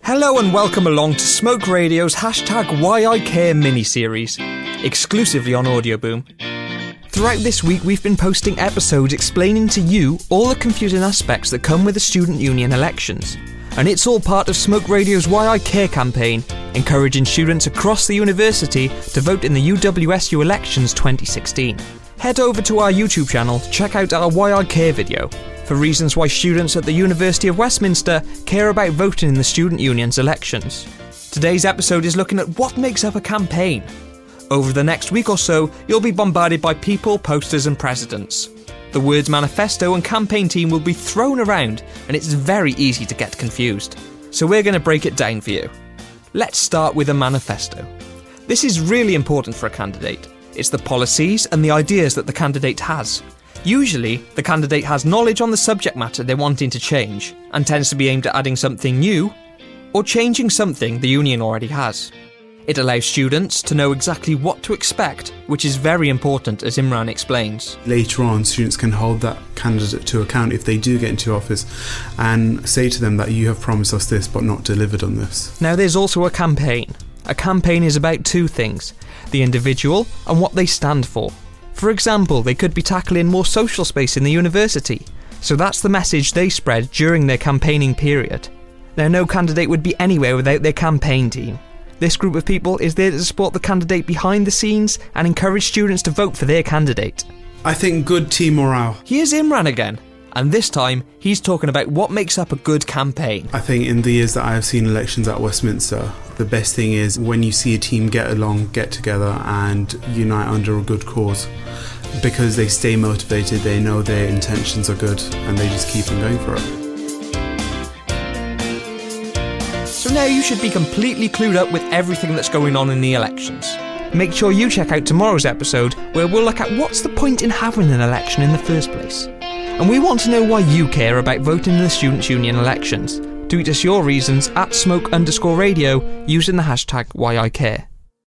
Hello and welcome along to Smoke Radio's #Why I Care mini-series, exclusively on Audioboom. Throughout this week we've been posting episodes explaining to you all the confusing aspects that come with the student union elections. And it's all part of Smoke Radio's Why I Care campaign, encouraging students across the university to vote in the UWSU elections 2016. Head over to our YouTube channel to check out our Why I Care video for reasons why students at the University of Westminster care about voting in the student union's elections. Today's episode is looking at what makes up a campaign. Over the next week or so, you'll be bombarded by people, posters and presidents. The words manifesto and campaign team will be thrown around, and it's very easy to get confused. So we're going to break it down for you. Let's start with a manifesto. This is really important for a candidate. It's the policies and the ideas that the candidate has. Usually, the candidate has knowledge on the subject matter they're wanting to change, and tends to be aimed at adding something new, or changing something the union already has. It allows students to know exactly what to expect, which is very important, as Imran explains. Later on, students can hold that candidate to account if they do get into office and say to them that you have promised us this but not delivered on this. Now there's also a campaign. A campaign is about two things: the individual and what they stand for. For example, they could be tackling more social space in the university, so that's the message they spread during their campaigning period. Now, no candidate would be anywhere without their campaign team. This group of people is there to support the candidate behind the scenes and encourage students to vote for their candidate. I think good team morale. Here's Imran again, and this time he's talking about what makes up a good campaign. I think in the years that I have seen elections at Westminster, the best thing is when you see a team get along, get together and unite under a good cause. Because they stay motivated, they know their intentions are good and they just keep on going for it. So now you should be completely clued up with everything that's going on in the elections. Make sure you check out tomorrow's episode where we'll look at what's the point in having an election in the first place. And we want to know why you care about voting in the Students' Union elections. Tweet us your reasons at @smoke_radio using the #WhyICare.